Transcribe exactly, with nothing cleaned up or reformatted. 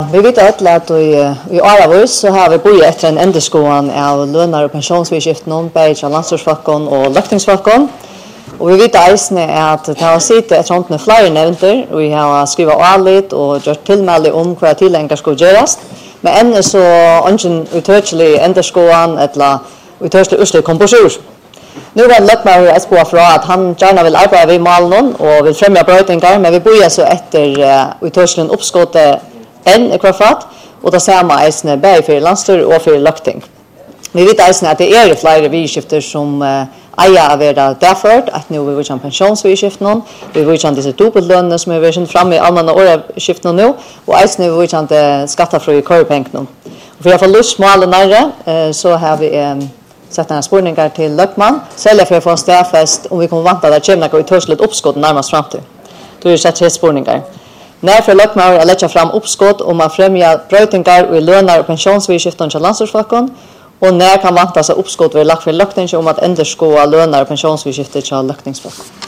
Vi vet alla att i, i Aravus så har vi börjat efter en enderskoan av lönar och pensionsvidskiften, både landstorsfackon och löktingsfackon. Och vi vet eisne att det har sittit ett sånt med flera nevnter, och vi har skrivit alit och gjort tillmäle om hva tillänkar skulle göras. Men ännu så ingen uttørselig enderskoan eller uttørselig uslig komposur. Nu var Løkmar S P fra at han gärna vill arbeta vid malen och vill främja brötingar, men vi börjar så efter uh, uttørselen uppskottet en kvarfat, och det samma eisne både för landstor och för lökting. Vi vet eisne att det är flera vidskifter som uh, eier av vera derfor, at nu vi vil pensjonsvidskiften, vi vil kjenne disse dobbeltlønnene som er vært fremme i allmänna årskiftene nå, og eisne vi vil kjenne skattefri korpengene. For å få lyst måle nære, så har vi um, sett noen spørninger til Løkman, selv for å få en stedfest om vi kommer vant at det kommer noe uttørselig oppskott nærmest frem til. Da er det sett tre spørninger. När för Løkman har lägga fram uppskott om att främja brötingar i lönar och pensionsvidskiften till landstorsfackon, och när kan vantas att uppskott vid lagt för lökning om att ändra lönar och pensionsvidskiften till löktingsfackon.